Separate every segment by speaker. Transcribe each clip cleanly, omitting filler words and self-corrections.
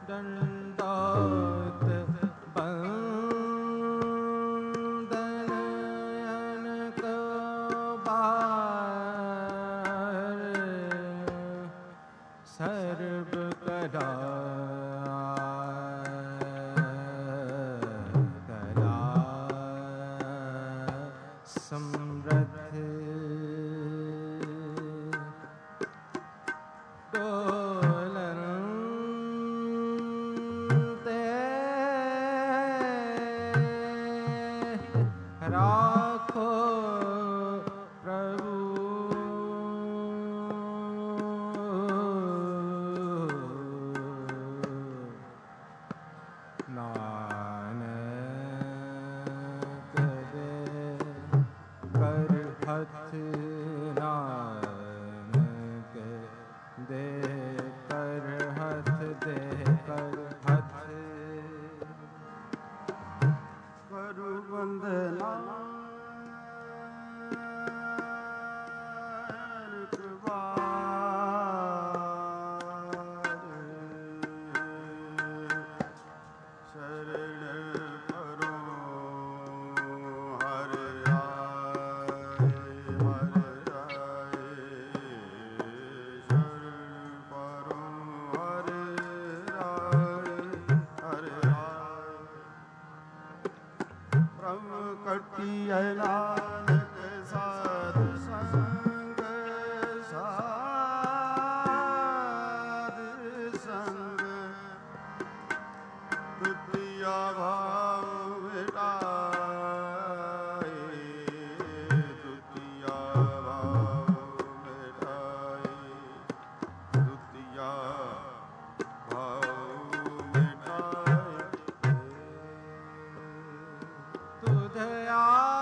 Speaker 1: दंडोत बंदन को बार सर्व कला समृद्ध डोलते राखो प्रभु हथ नानक दे कर हथ दे कर हथ करू वंदना नानक साधु संग साधु संग द्वितीया भाव मिटाए द्वितीया भाव मिटाए द्वितीया भाव मिटाए तुझया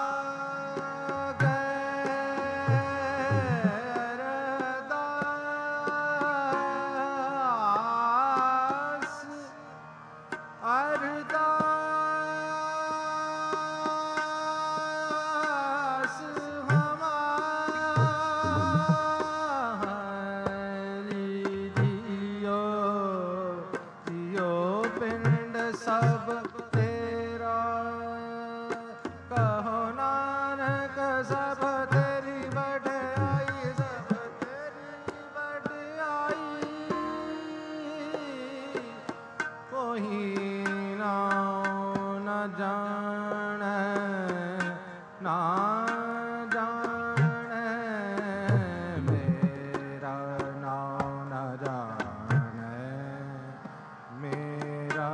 Speaker 1: सब तेरा कहो नानक सब तेरी बढ़ाई सब तेरी बढ़ाई कोई न जाने ना जाने मेरा नाम न जाने मेरा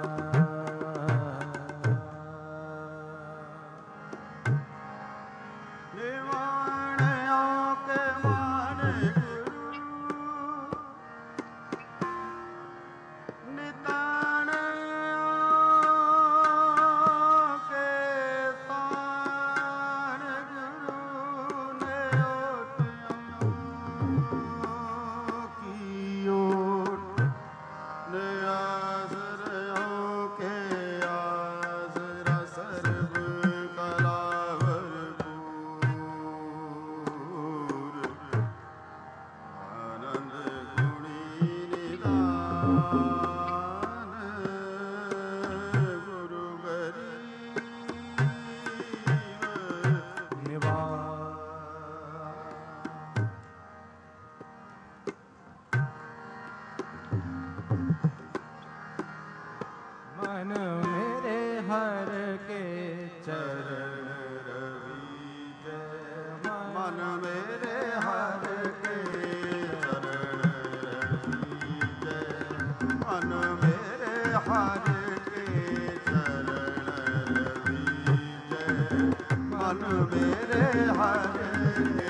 Speaker 1: मन मेरे हर के चरण रविज मन मेरे हर के चरण रविज मन मेरे हर के चरण रविज मन मेरे हर के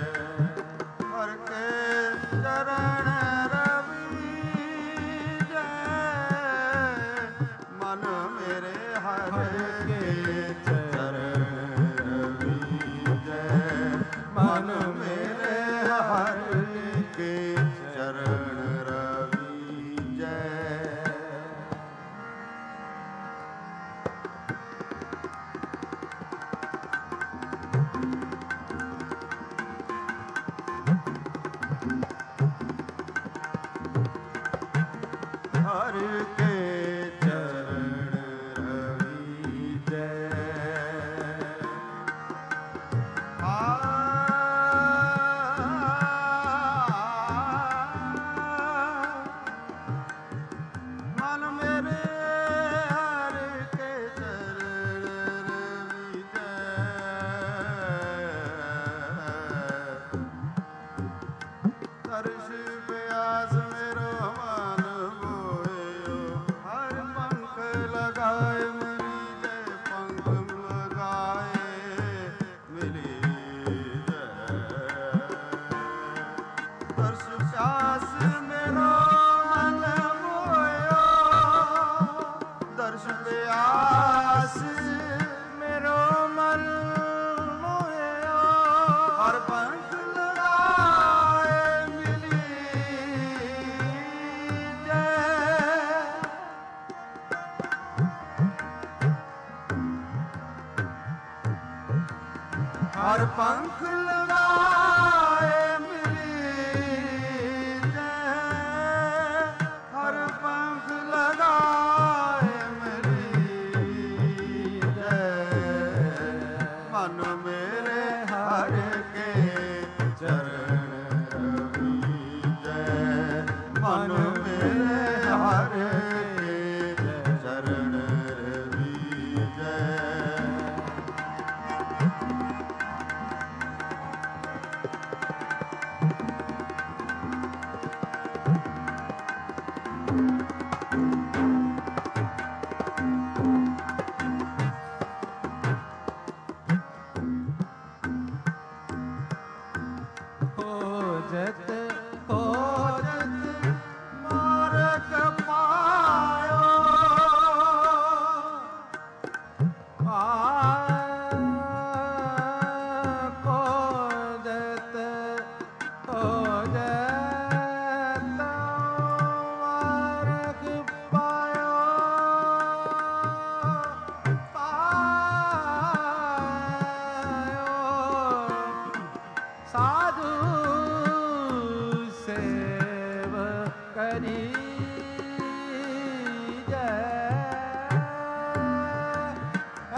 Speaker 1: चरण रवि जय हर के चरण रविजय। मन मेरे हर के चरण रविजय। दर्श व्यास मेरो मन मोयो, हर पंख लगाए मिली जय, पंख लगाए मिली जय। दर्श व्यास मेरो मन मोयो, दर्श व्यास मेरो मन मोयो, हर पंख लगाए मिली जय। हर पंख लगाए मिली जय, हर पंख लगाए मिली जय। मन मेरे हर के चरण रविजय। मन मेरे हर के चरण रविजय। खोजत खोजत मार्ग पायो, खोजत खोजत मार्ग पायो, साधु सेव करी जय।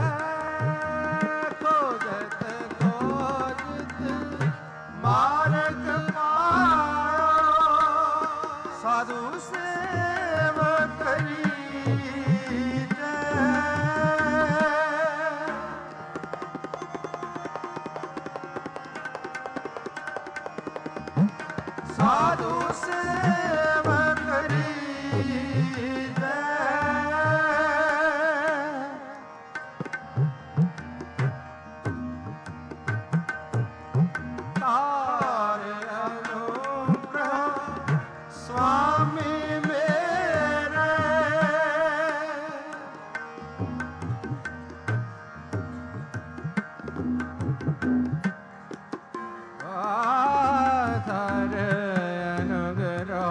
Speaker 1: खोजत खोजत मार्ग पायो, साधु सेव करी जय। साधु सेव करी जय। तारे अनुग्रह स्वामी मेरे, तारे अनुग्रह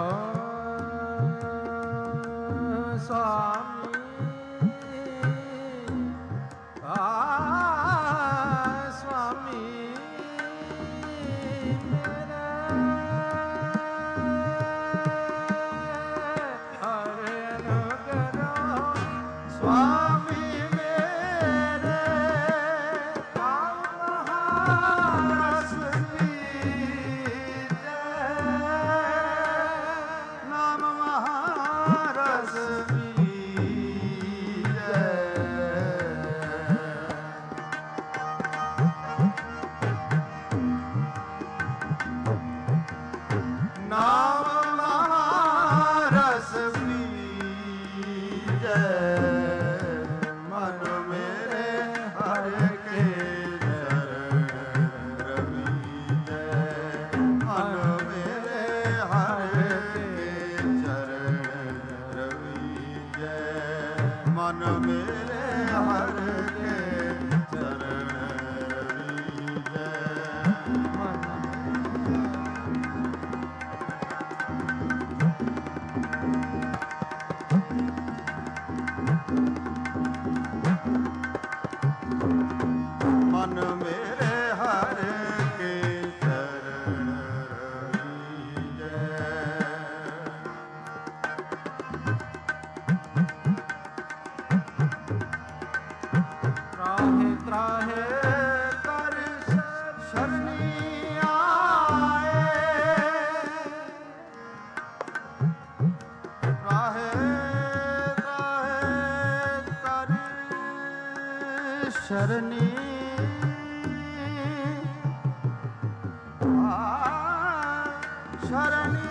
Speaker 1: स्वामी, स्वामी मेरे। हरे अनुग्रह स्वामी मेरे, नाम महारस पीजे, नाम महारस पीजे। नाम महारस पीजे। मन मेरे हर के चरण रविजय। मन मेरे हर के चरण रविजय। मन मेरे हर के चरण मन मेरे हर के चरण रविजय। शरणी शरणी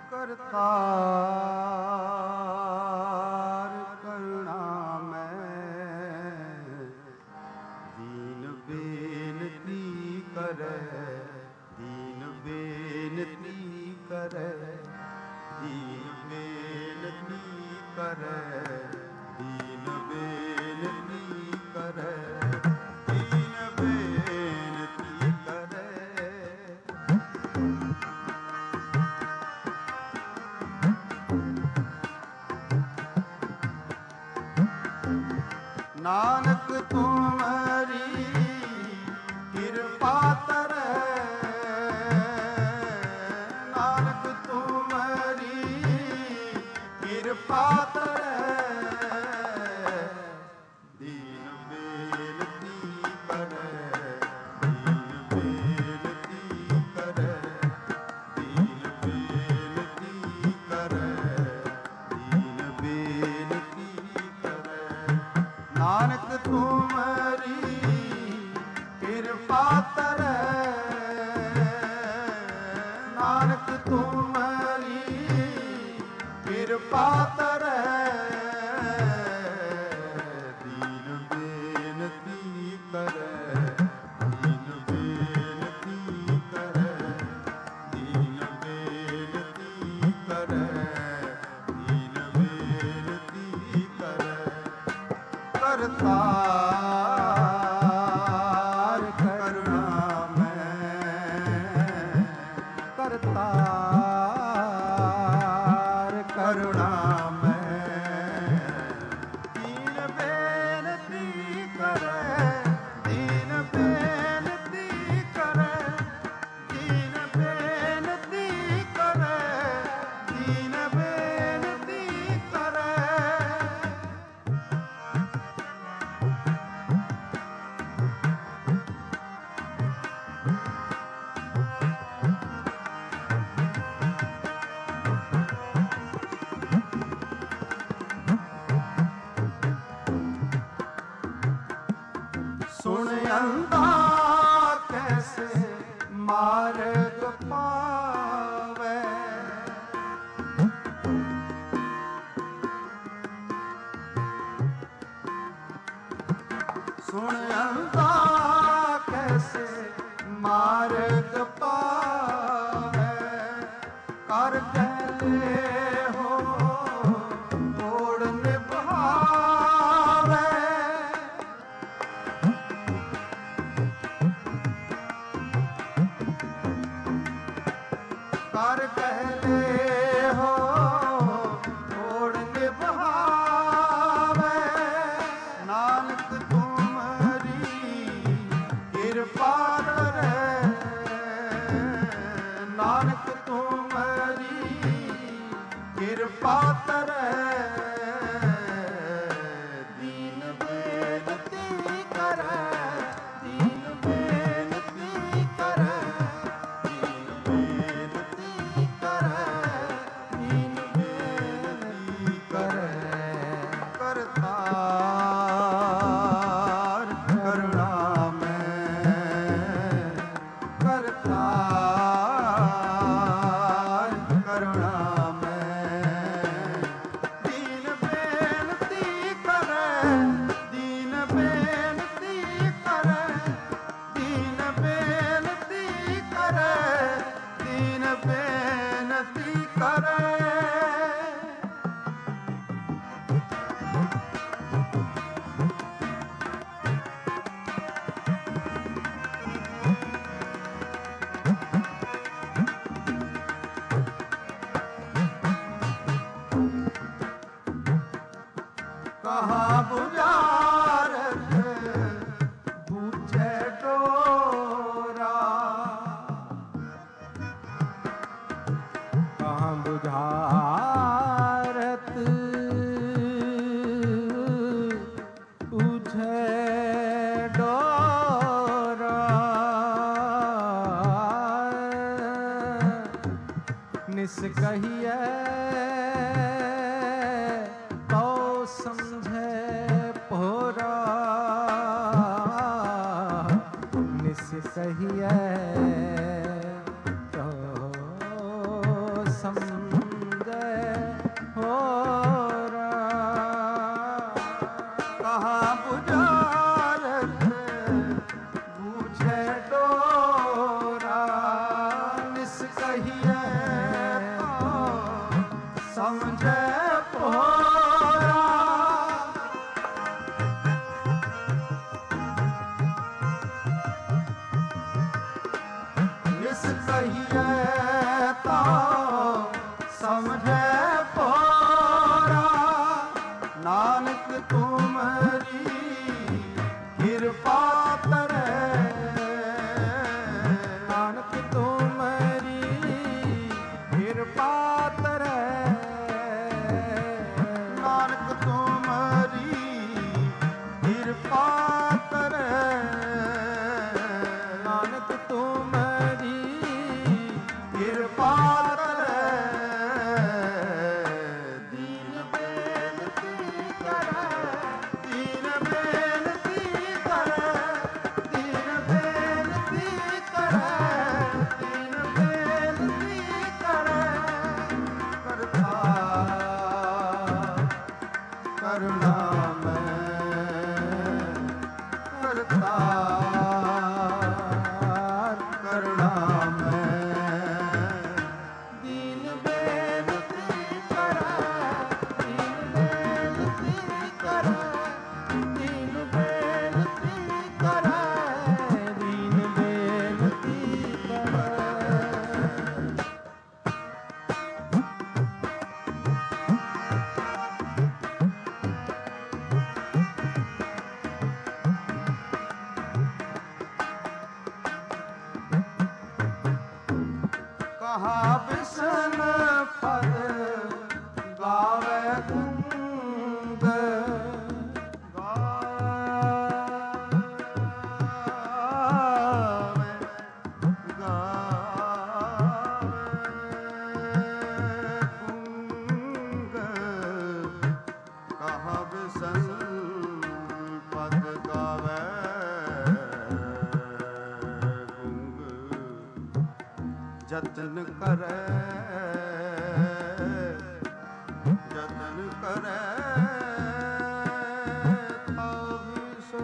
Speaker 1: ਕਰਤਾਰ ਕਰੁਣਾ ਮੈਂ ਦੀਨ ਬੇਨਤੀ ਕਰੈ ਦੀਨ ਬੇਨਤੀ ਕਰੈ ਦੀਨ ਬੇਨਤੀ ਕਰੈ ਦੀਨ ਬੇਨਤੀ ਕਰੈ ਦੀਨ ਬੇਨਤੀ ਕਰੈ ਨਾਨਕ ਤੁਮਰੀ ਕਿਰਪਾ ਤਰੈ ਨਾਨਕ ਤੁਮਰੀ ਕਿਰਪਾ ਤਰੈ ਦੀਨ ਬੇਨਤੀ ਕਰੈ ਦੀਨ ਬੇਨਤੀ ਕਰੈ ਦੀਨ ਬੇਨਤੀ ਕਰੈ ਦੀਨ ਬੇਨਤੀ ਕਰੈ ਨਾਨਕ ਤੁਮਰੀ ਕਿਰਪਾ ਤਰੈ ਨਾਨਕ ਤੁਮਰੀ ਕਿਰਪਾ ਤਰੈ ਦੀਨ ਬੇਨਤੀ ਕਰੈ ਦੀਨ ਬੇਨਤੀ ਕਰੈ ਦੀਨ ਬੇਨਤੀ ਕਰੈ ਦੀਨ ਬੇਨਤੀ ਕਰੈ ਕਰਤਾਰ ਕਰੁਣਾ ਮੈਂ ਕਰਤਾਰ ਕਰੁਣਾ ਮੈਂ ਦੀਨ ਬੇਨਤੀ ਕਰੈ ਦੀਨ ਬੇਨਤੀ ਕਰੈ ਦੀਨ ਬੇਨਤੀ ਕਰੈ ਦੀਨ ਬੇਨਤੀ ਕਰੈ ਸੁਣ ਅੰਦਾ ਕੈਸੇ ਮਾਰਗ ਪਾਵੈ ਸੁਣ ਅੰਦਾ ਕੈਸੇ ਮਾਰਗ ਪਾਵੈ ਕਰ ਕਹਿਲੇ ਹੋ ਤੋੜ ਨਿਭਾਵੈ ਕਰ ਕਹਿਲੇ ਹੋ ਤੋੜ ਨਿਭਾਵੈ ਨਾਨਕ ਤੁਮਰੀ ਕਿਰਪਾ ਕਰੈ ਨਾਨਕ ਤੁਮਰੀ ਕਿਰਪਾ ਕਰੈ ਦੀਨ ਬੇਨਤੀ ਕਰੈ ਦੀਨ ਬੇਨਤੀ ਕਰੈ ਦੀਨ ਬੇਨਤੀ ਕਰੈ ਦੀਨ ਬੇਨਤੀ ਕਰੈ ਕਰਤਾਰ ਕਰੁਣਾ ਮੈਂ ਕਰਤਾਰ ਕਰੁਣਾ ਮੈਂ ਦੀਨ ਬੇਨਤੀ ਕਰੈ ਦੀਨ ਬੇਨਤੀ ਕਰੈ ਦੀਨ ਬੇਨਤੀ ਕਰੈ ਦੀਨ ਬੇਨਤੀ ਕਰੈ ਕਹਾਂ ਬੁਝਾਰਤ ਬੂਝੈ ਡੋਰਾ ਕਹਾਂ ਬੁਝਾਰਤ ਬੂਝੈ ਡੋਰਾ ਨਿਸ ਕਹੀਐ ਸਮਝੈ ਭੋਰਾ ਨਿਸ ਕਹੀਐ ਤੋ ਸਮਝੈ ਕਹੀਐ ਤਾ ਸਮਝੈ ਪੋਰਾ। ਨਾਨਕ ਤੁਮਰੀ ਕਿਰਪਾ ਕਰੈ, ਨਾਨਕ ਤੁਮਰੀ ਕਿਰਪਾ ਕਰੈ, ਨਾਨਕ ਤੁਮਰੀ ਕਿਰਪਾ ਕਰੈ, ਨਾਨਕ ਤੁਮਰੀ ਕਿਰਪਾ ਕਰੈ। ਦੀਨ ਬੇਨਤੀ ਕਰੈ, ਦੀਨ ਬੇਨਤੀ ਕਰੈ, ਦੀਨ ਬੇਨਤੀ ਕਰੈ, ਦੀਨ ਬੇਨਤੀ ਕਰੈ। ਕਰਤਾ ਕਰੁਣਾ ਮੈਂ ਕਰਤਾ ਕਰੁਣਾ ਮੈਂ। ਦੀਨ ਬੇਨਤੀ ਕਰੈ, ਦੀਨ ਬੇਨਤੀ ਕਰੈ, ਦੀਨ ਬੇਨਤੀ ਕਰੈ, ਦੀਨ ਬੇਨਤੀ ਕਰੈ। ਕਹਾ ਬਿਸਨ ਪਦ ਗਾਵੇ ਗੁੰਗ, ਗਾਵੇ ਗੁੰਗ। ਕਹਾ ਬਿਸਨ ਪਦ ਗਾਵੇ ਗੁੰਗ। ਜਤਨ ਕਰੈ, ਜਤਨ ਕਰੈ ਤਾਵੀ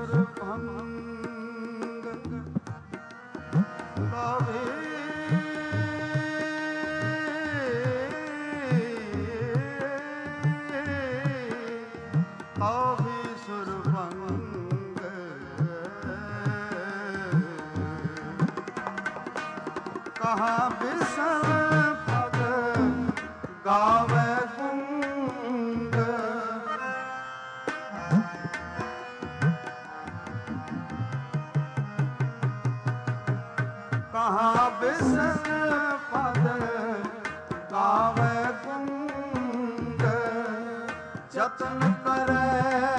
Speaker 1: ਸੁਰਭੰਗ, ਤਾਵੀ ਤਾਵੀ ਸੁਰਭੰਗ। ਕਹਾ ਬਿਸਨ ਪਦ ਗਾਵੇ ਗੁੰਗ। ਕਹਾ ਬਿਸਨ ਪਦ ਗਾਵੇ ਗੁੰਗ। ਜਤਨ ਕਰੈ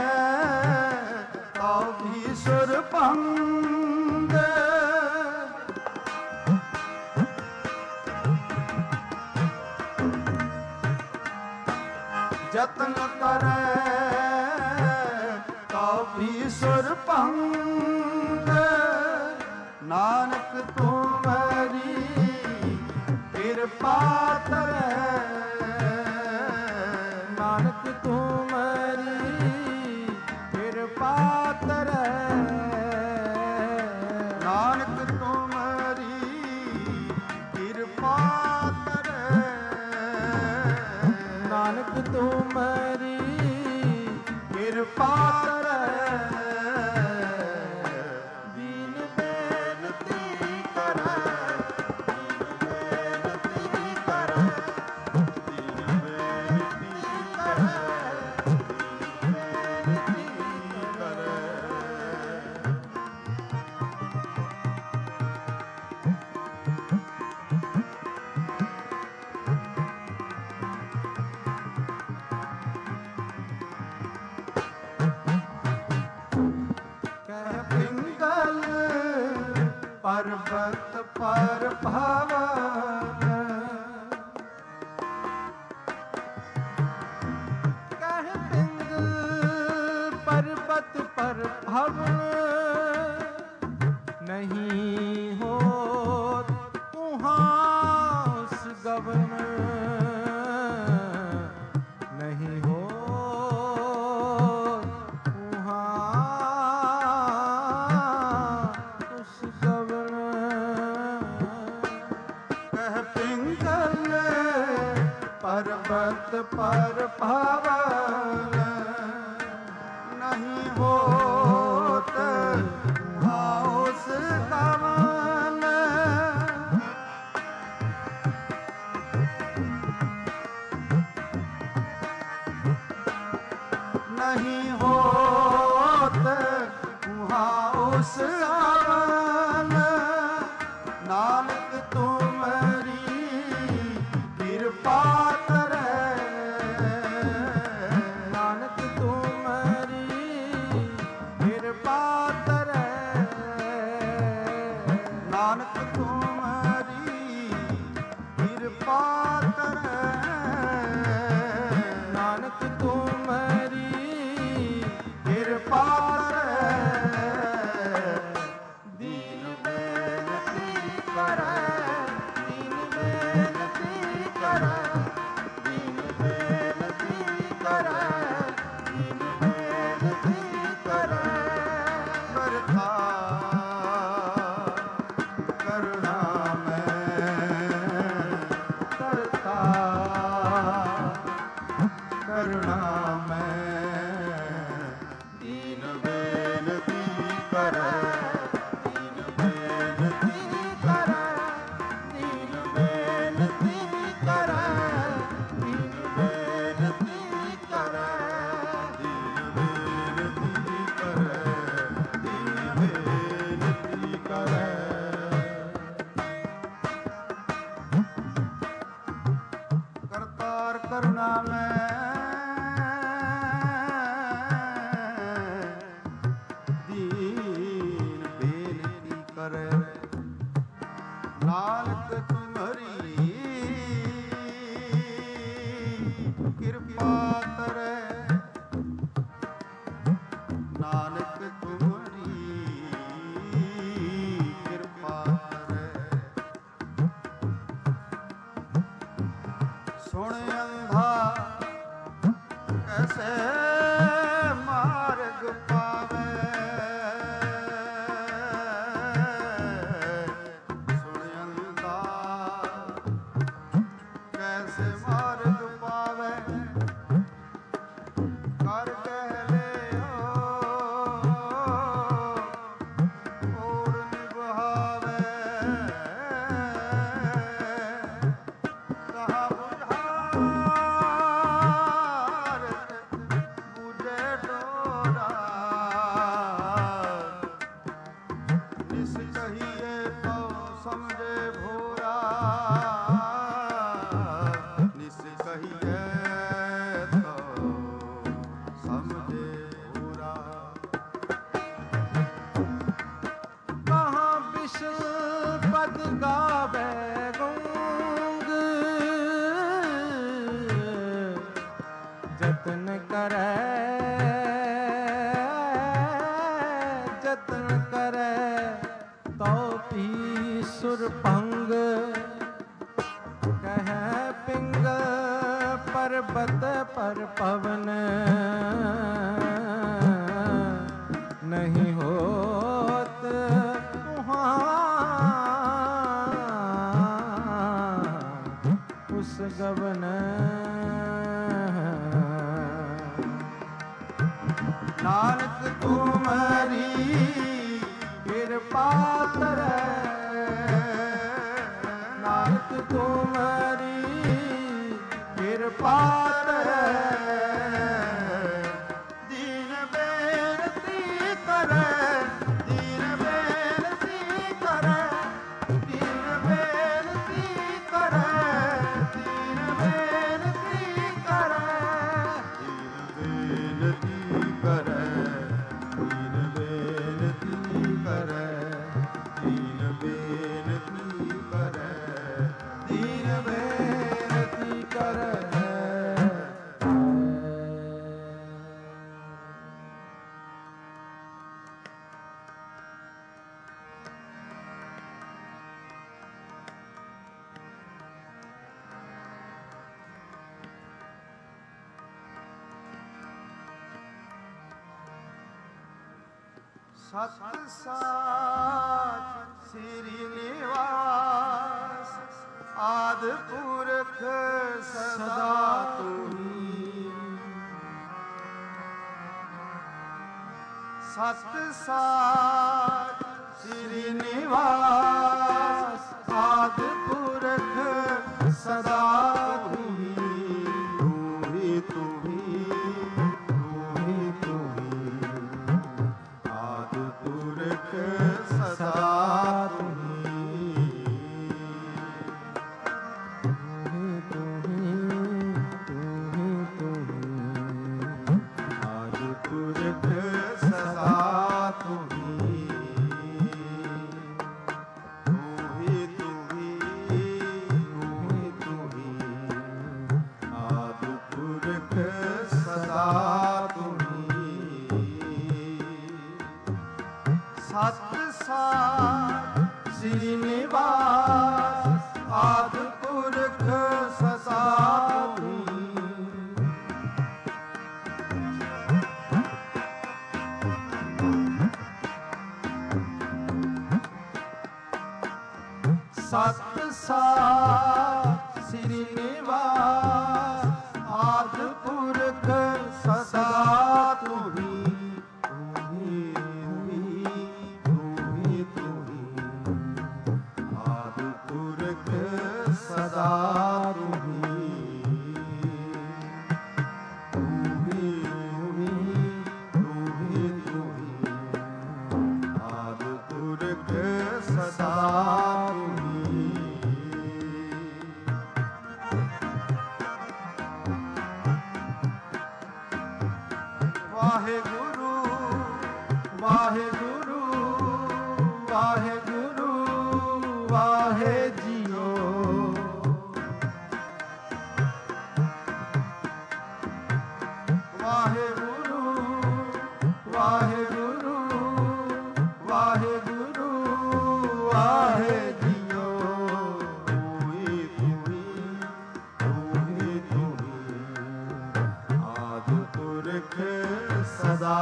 Speaker 1: ਤਾਉ ਵੀ ਸੁਰਭੰਗ। ਜਤਨ ਕਰੈ ਤਾਉ ਵੀ ਸੁਰਭੰਗ। ਨਾਨਕ ਤੁਮਰੀ ਕਿਰਪਾ ਕਰੈ, ਨਾਨਕ ਤੁਮਰੀ ਕਿਰਪਾ ਕਰੈ, ਨਾਨਕ ਤੁਮਰੀ ਕਿਰਪਾ ਕਰੈ, ਨਾਨਕ ਤੁਮਰੀ ਕਿਰਪਾ ਕਰੈ। ਦੀਨ ਬੇਨਤੀ ਕਰੈ, ਦੀਨ ਬੇਨਤੀ ਕਰੈ, ਦੀਨ ਬੇਨਤੀ ਕਰੈ, ਦੀਨ ਬੇਨਤੀ ਕਰੈ। ਕਹਿ ਪਿੰਗਲ ਪਰਬਤ ਪਰ ਭਵਨ, ਕਹਿ ਪਿੰਗਲ ਪਰਬਤ ਪਰ ਭਵਨ। ਨਹੀਂ ਹੋਤ ਤੁਹਾਂ ਗਵਨ, ਨਹੀਂ ਹੋਤ ਤੁਹਾਂ ਗਵਨ। ਕਹਿ ਪਿੰਗਲ ਪਰਬਤ ਪਰ ਭਵਨ। ਨਹੀਂ ਹੋਤ ਤੁਹਾਂ ਉਸ ਗਵਨ। ਉਸ ਆਵਨ ਨਾਨਕ ਤੁਮਰੀ ਕਿਰਪਾ ਕਰੈ ਨਾਨਕ ਤੁਮਰੀ ਕਿਰਪਾ ਕਰੈ ਨਾਨਕ ਤੁਮਰੀ ਕਿਰਪਾ ਕਰੈ ਨਾਨਕ ਤੁਮਰੀ ਕਿਰਪਾ ਪਰ ਪਵਨ ਨਹੀਂ ਹੋਤ ਉਸ ਗਵਨ ਨਾਨਕ ਤੁਮਰੀ ਕਿਰਪਾ ਕਰੈ ਨਾਨਕ ਤੁਮਰੀ ਕਿਰਪਾ ਸਤਿ ਸਾਚ ਸ੍ਰੀ ਨਿਵਾਸ ਆਦ ਪੁਰਖ ਸਦਾ ਤੁਹੀ ਸਤਿ ਸਾਚ ਸ੍ਰੀ ਨਿਵਾਸ ਆਦ ਪੁਰਖ ਸਦਾ ਤੁਹੀ ਤੁਹੀ ਤੁਹੀ ਤੁਹੀ ਤੁਹੀ ਆਦ ਪੁਰਖ ਸਤ ਸਾਜ ਸ੍ਰੀ ਨਿਵਾਸ ਆਦਿ ਪੁਰਖ ਸਦਾ ਸਤ ਸਾਜ ਸ੍ਰੀ ਨਿਵਾਸ ਆਦਿ ਪੁਰਖ ਸਦਾ ਤੁਹੀ ਆਦਿ ਪੁਰਖ ਸਦਾ ਆਦਿ ਪੁਰਖ ਸਦਾ ਵਾਹਿਗੁਰੂ ਵਾਹਿਗੁਰੂ ਵਾਹਿਗੁਰੂ ਵਾਹਿ ਜੀਓ ਵਾਹਿਗੁਰੂ ਵਾਹਿਗੁਰੂ ਵਾਹਿਗੁਰੂ ਵਾਹਿ ਜੀਓ ਆਦਿ ਪੁਰਖ ਸਦਾ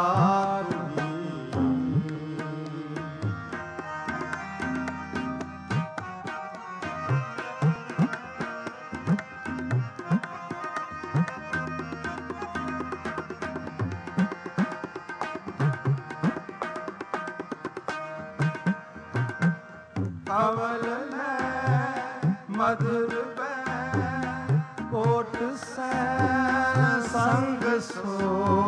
Speaker 1: ਕਵਲ ਲੈ ਮਧੁਰ ਬੈ ਕੋਟ ਸੈ ਸੰਗ ਸੋ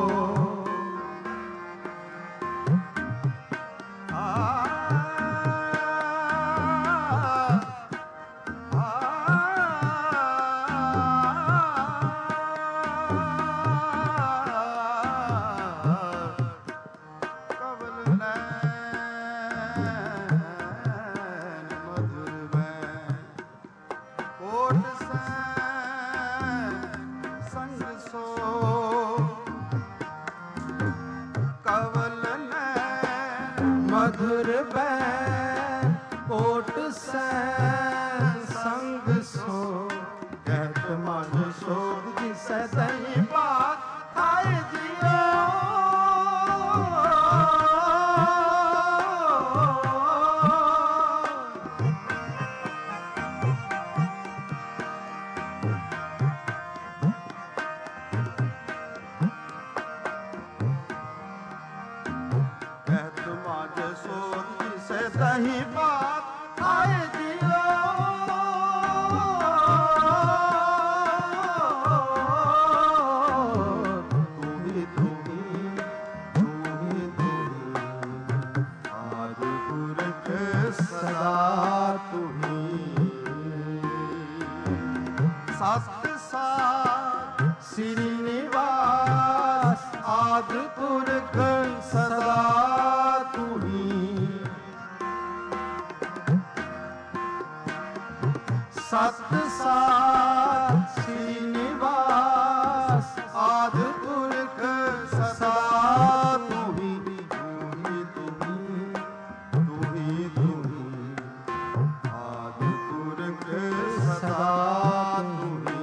Speaker 1: ਮਧੁਰ ਬੈ ਕੋਟ ਸੈ ਸੰਗ ਸੋ ਕਹਿਤ ਮਨ ਸੋਗ ਜਿਸੈ ਦਈ ਬਾਤ ਖਾਏ ਜਿਓ ਦਹੀਂ ਬਾਤ ਆਏ ਦਿਓ ਤੂਹੀ ਆਦਿ ਪੁਰਖ ਸਦਾ ਤੂਹੀ ਸਤ ਸਾਜ ਸ੍ਰੀ ਨਿਵਾਸ ਆਦਿ ਪੁਰਖ ਸਦਾ ਤੂਹੀ ਸਤ ਸਾਜ ਸ੍ਰੀ ਨਿਵਾਸ ਆਦਿ ਪੁਰਖ ਸਦਾ ਤੂਹੀ ਆਦਿ ਪੁਰਖ ਸਦਾ ਤੂਹੀ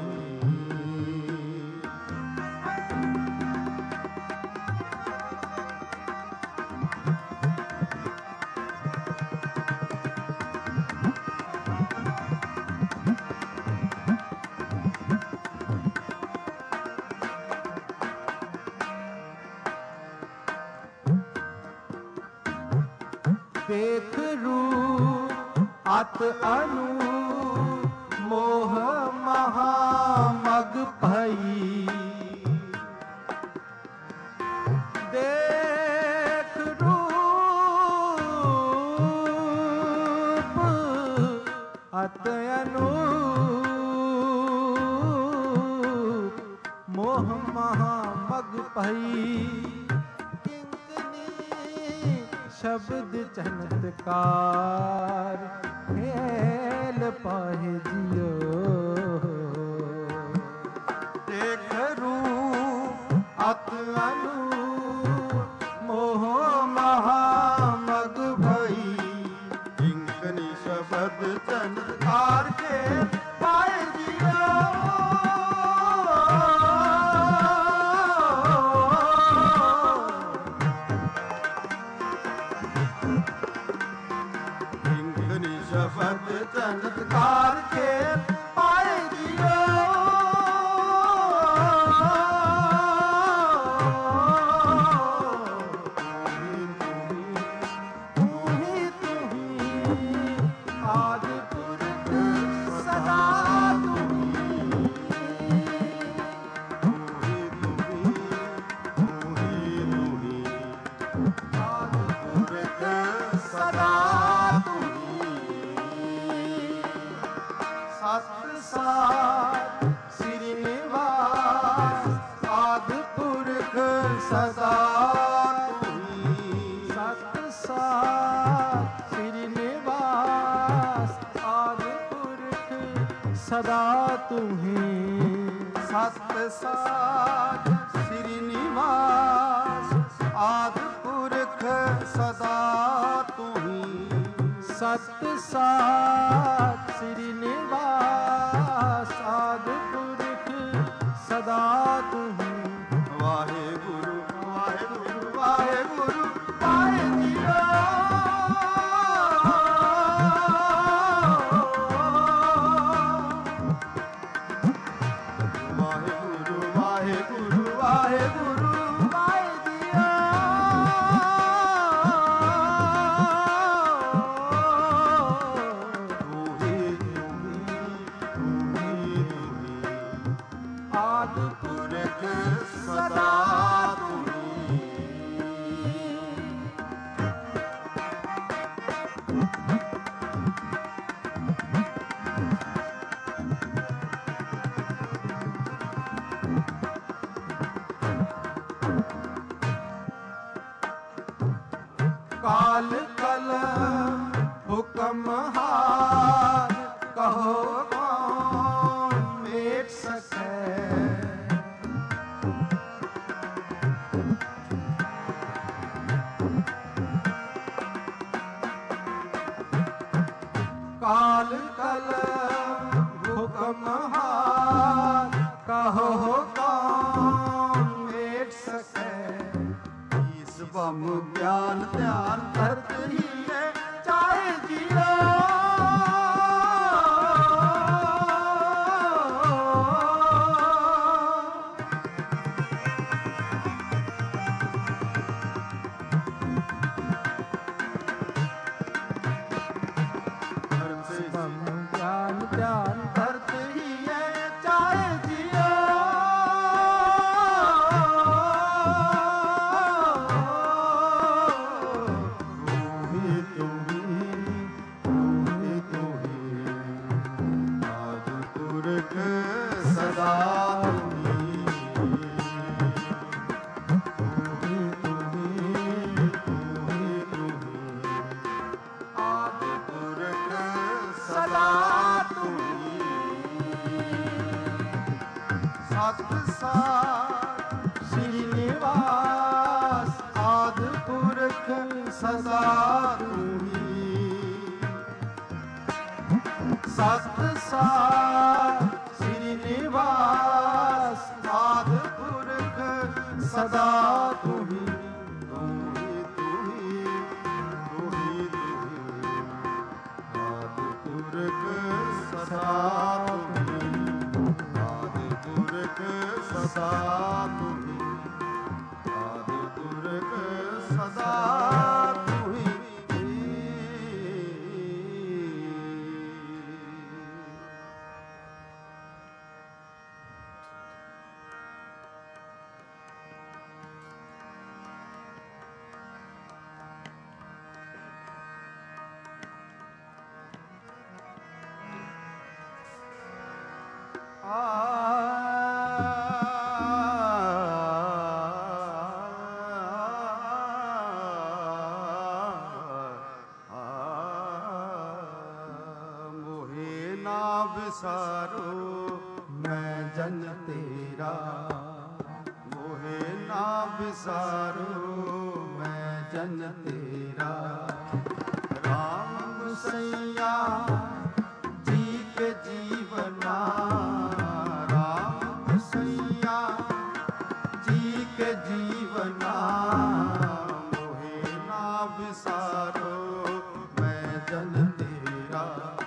Speaker 1: ਦੇਖ ਰੂਪ ਅਤ ਅਨੂਪ ਮੋਹ ਮਹਾ ਮਗ ਭਈ ਦੇਖ ਰੂਪ ਅਤ ਅਨੂਪ ਮੋਹ ਮਹਾ ਮਗ ਭਈ ਸ਼ਬਦ ਚਮਤਕਾਰ ਖੇਲ ਪਾਹਿ ਜਿਓ ਦੇਖ ਰੂਪ ਅਤ ਅਨੂਪ ਮੋਹ ਮਹਾ ਮਗ अनहद चमत्कार के पाए जियो आदि पुरख सदा सदा तुही सत सात श्रीनिवास आदि पुरख सदा तुही सत सात श्रीनिवास आदि पुरख सदा तुही सत सात श्रीनिवास आदि पुरख सदा तुही वाहेगुरु वाहेगुरु वाहेगुरु पाए जियो वाहेगुरु वाहेगुरु वाहेगुरु पाए जियो आदि पुरख सदा काल कलम हुक्म हार कहो कौन मेट सके काल कलम हुक्म हार कहो कौन मेट सके इस बम ज्ञान ध्यान धरत ही है चाहे जियो ज्ञान ध्यान धरत ही है चाहे जियो सदा आदि पुरख सदा सत सात श्रीनिवास आदि पुरख सदा सत सात श्रीनिवास आदि पुरख सदा तुही तुही तुही तुही तुही आदि पुरख सदा तुही आदि पुरख सदा तुही आदि पुरख सदा तुही मोहे ना विसारो मैं जन तेरा मोहे ना विसारो मैं जन तेरा राम गुसैया जी के जीवना राम गुसैया जी के जीवना मोहे ना विसारो मैं जन तेरा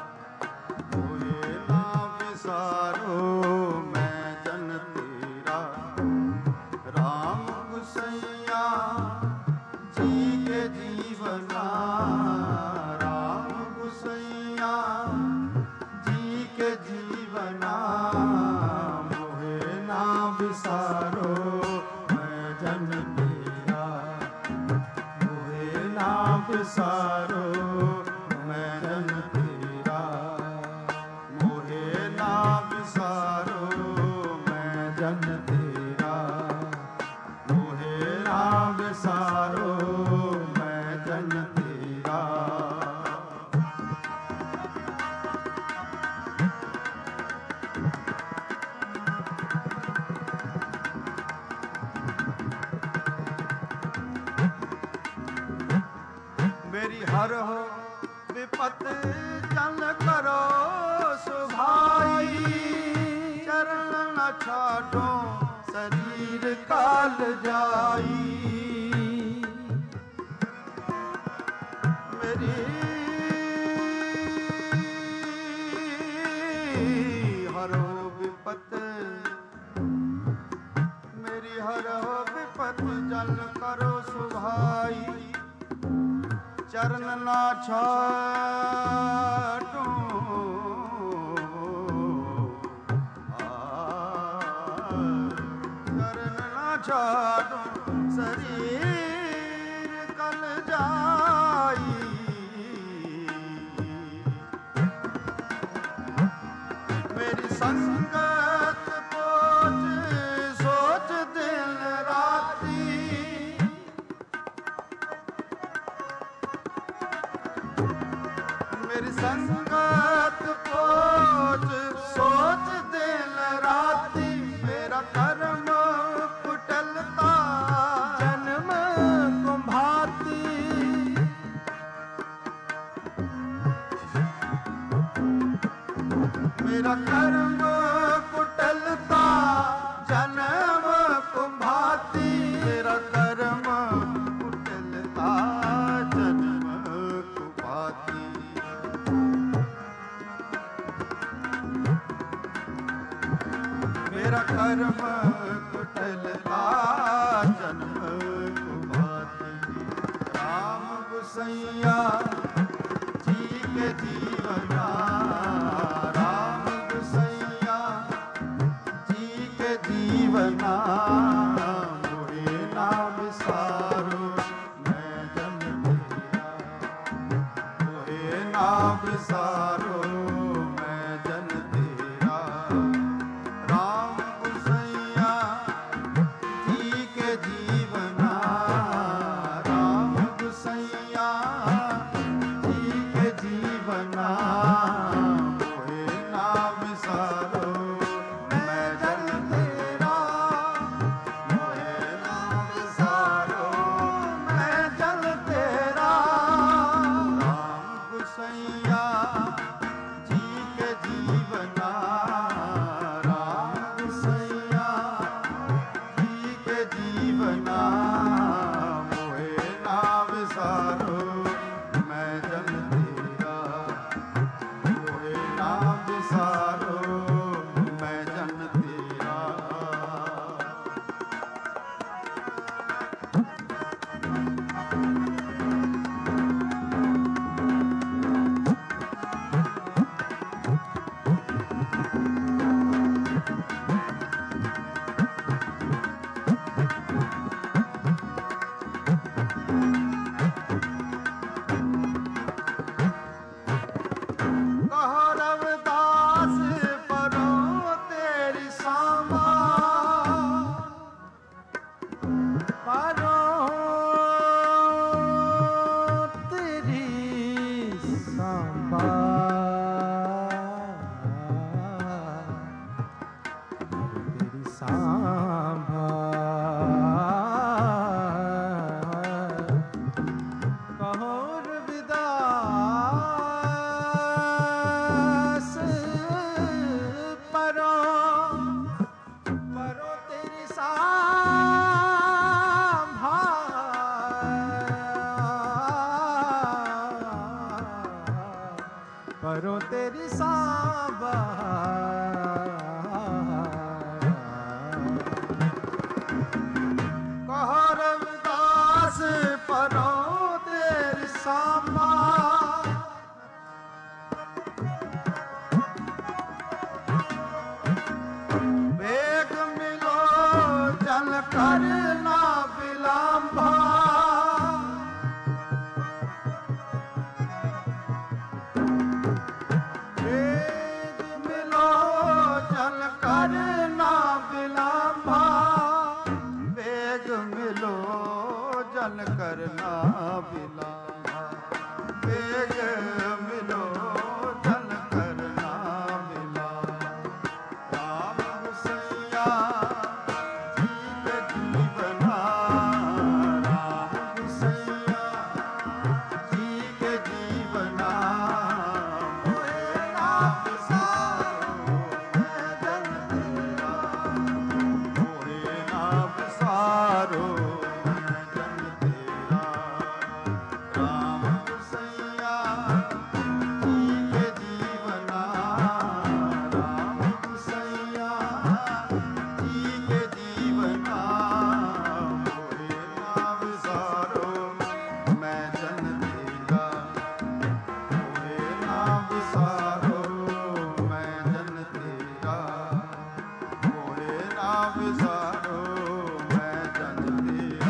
Speaker 1: जीवना राम गुसैया जी के जीवना मोहे ना बिसारो मैं जन तेरा मोहे ना बिसारो मैं जन तेरा मोहे ना बिसारो मैं जन तेरा मोहे ना बिसारो मैं जन तेरा। मेरी हर हो विपत जन करो सुभाई चरण न छाटो शरीर काल जाई मेरी हरो विपत मेरी हरो विपत जल करो सुभाई चरण ना छाटो चरण ना छाटो शरीर कल जाई मेरी संगत पोच सोच दिन राती मेरी संगत पोच सोच दिन राती मेरा कर्म कुटलता जन्म कुंभाती मेरा कर्म कुटलता जन्म कुंभाती मेरा कर्म कुटलता जन्म कुंभाती मेरा कर्म कुटलता जन्म कुंभाती राम गुसैया जी के जीवना राम गुसैया जी के जीवना मोहे ना बिसारो मैं जन तेरा मोहे ना बिसारो मैं जन तेरा राम गुसैया जी के जीवना राम गुसैया जी के जीवना मोहे ना बिसारो मैं जन तेरा मोहे ना बिसारो मैं जन तेरा राम गुसैया जी के जीवना राम गुसैया जी के जीवना मोहे ना बिसारो मैं जन तेरा मोहे ना बिसारो मैं जन तेरा। कहो रविदास परो तेरी सामा परो तेरी सांबा तेरी सांबा कहो रविदास परो परो तेरी सांभा परो तेरी सांभा कहो रविदास परो तेरी करना विलंबा। वेग मिलो जन करना विलंबा। वेग मिलो जन करना विलंबा। वेग मिलो जन करना विलंबा। राम गुसैया जी के जीवना। राम गुसैया जी के जीवना। मोहे ना विसारो मैं जन तेरा। मोहे ना विसारो मैं जन तेरा। राम गुसैया जी के जीवना। राम गुसैया जी के जीवना। मोहे ना विसारो मैं जन तेरा। मोहे ना विसारो मैं जन तेरा। मोहे ना विसारो मैं जन तेरा।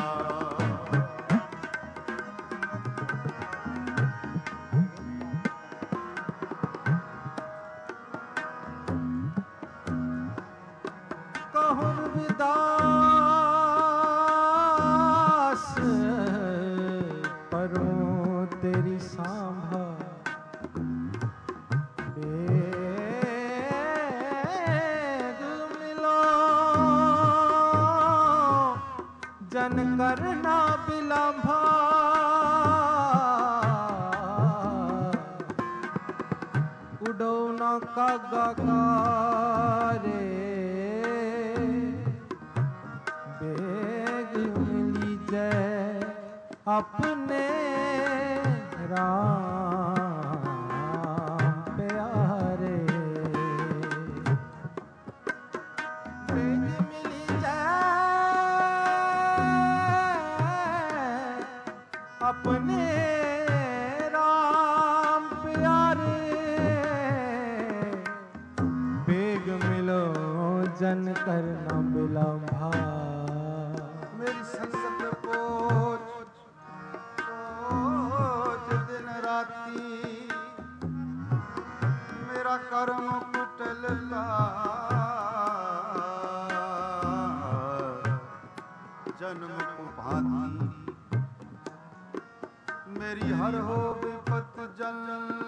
Speaker 1: कहूँ विदास परों तेरी सांभा। वेग मिलो जन करना विलंबा। उडो न कागाकारे। बेग मिली जय अपने राम प्यारे। बेग मिली जय अपने राम प्यारे। बेग मिलो जन करना विलंबा। मेरी संगत पोच दिन राती। मेरा कर्म कुटलता। जन्म भांति मेरी हर हो विपत जल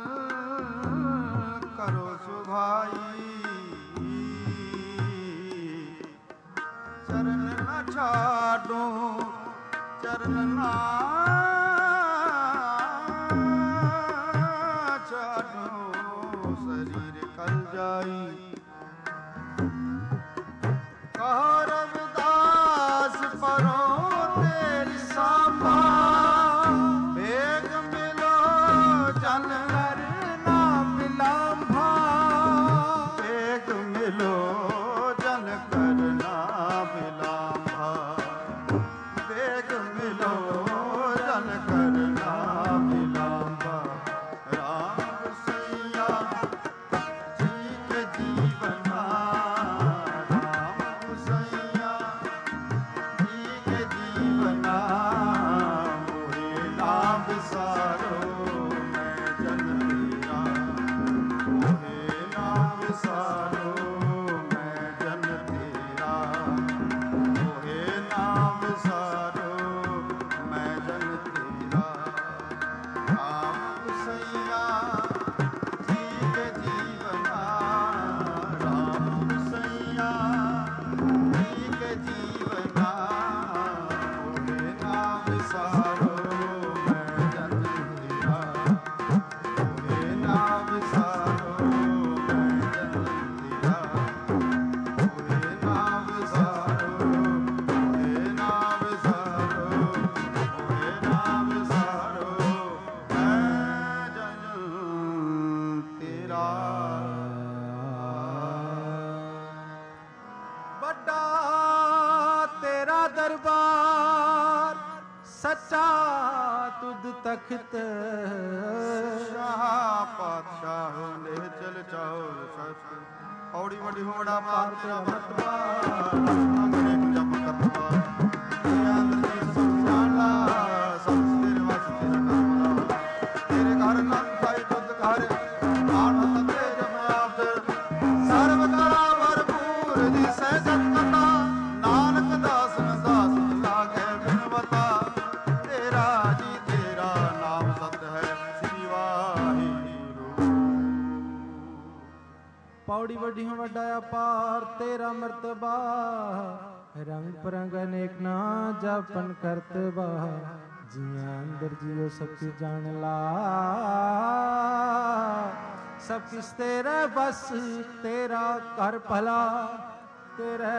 Speaker 1: करो सुभाई। चरण न छाडो चरण ना छाडो शरीर कल जाई। कहो रविदास परो तेरी सांभा। वेग मिलो जन करना विलंबा। वेग मिलो जन करना विलंबा। वेग मिलो जन करना विलंबा। राम गुसैया जी के जीवना। राम गुसैया जी के जीवना। मोहे ना विसारो मैं जन तेरा। मोहे ना विसारो मैं जन तेरा। मोहे ना विसारो मैं जन तेरा। राम गुसैया जी के जीवना। राम गुसैया जी के जीवना। मोहे ना विसारो मैं जन तेरा। मोहे ना विसारो मैं जन तेरा। मोहे ना विसारो। मोहे ना विसारो। मोहे ना विसारो मैं जन तेरा। बड़ा तेरा दरबार सच्चा तुद तख्त। शाह पातशाह ले चल जाओ सच। औड़ी बड़ी होड़ा पार तेरा मतबा। अंग्रेज जप करवा ਪੌੜੀ ਵੱਡੀਆਂ ਵੱਡਾ ਅਪਾਰ ਤੇਰਾ ਮਰਤਬਾ, ਰੰਗ ਪਰੰਗ ਅਨੇਕ ਨਾ ਜਪਨ ਕਰਤਬਾ, ਜੀਆਂ ਅੰਦਰ ਜਿਉ ਸਭ ਕੀ ਜਾਣ ਲਾ, ਸਭ ਕਿਸ ਤੇਰੇ ਬਸ ਤੇਰਾ ਕਰ ਭਲਾ, ਤੇਰੇ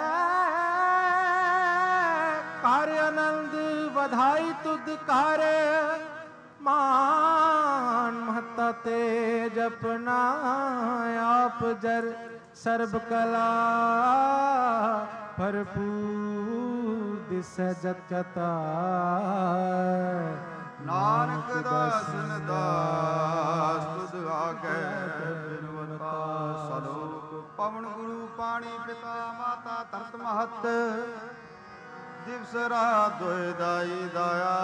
Speaker 1: ਕਰ ਆਨੰਦ ਵਧਾਈ ਤੁਧ ਕਰ, ਮਾਨ ਮਹਤਾ ਤੇ ਜਪਨਾ ਆਪ ਜਰ ਸਰਬ ਕਲਾ, ਭਰਪੂਰ ਦਿਸੈ ਜਤ ਕਤਾ,
Speaker 2: ਨਾਨਕ ਦਾਸਨ ਦਾਸ ਤੁਧ ਆਗੇ ਬਿਨਵਤਾ, ਸਲੋਕ ਪਵਨ ਗੁਰੂ ਪਾਣੀ ਪਿਤਾ ਮਾਤਾ ਧਰਤ ਮਹਤ, ਦਿਵਸ ਰਾਤ ਦੋਇ ਦਾਈ ਦਾਇਆ,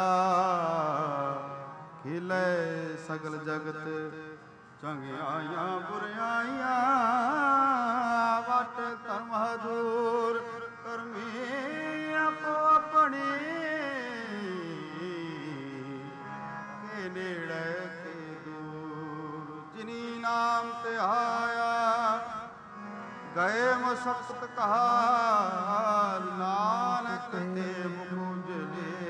Speaker 2: ਖਿਲੇ ਸਗਲ ਜਗਤ ਚੰਗਿਆਈਆਂ ਬੁਰਿਆਈਆਂ, ਵਟ ਧਰਮ ਹਦੂਰ ਕਰਮੀ ਆਪੋ ਆਪਣੀ, ਕੇ ਨੇੜੇ ਕੇ ਦੂਰ, ਜਿਨੀ ਨਾਮ ਤੇ ਆਇਆ ਗਏ ਮਸਕਤ ਕਹਾ, ਨਾਨਕ ਤੇ ਮੁਝਲੇ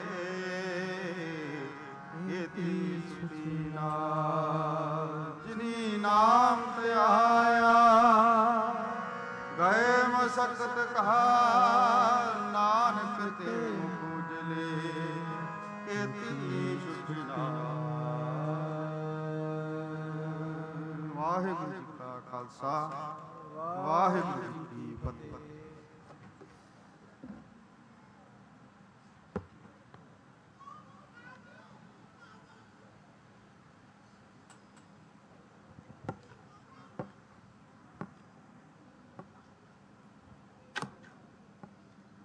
Speaker 2: ਏਤੀ ਸੁਖੀ ਨਾਮ, ਜਿਨੀ ਨਾਮ ਤੇ ਆਇਆ ਗਏ ਮਸਕਤ ਕਹਾ, ਨਾਨਕ ਤੇ ਮੁਝਲੇ ਏਤੀ ਸੁਖੀ ਨਾਮ। ਵਾਹਿਗੁਰੂ ਜੀ ਕਾ ਖਾਲਸਾ, ਵਾਹਿਗੁਰੂ ਜੀ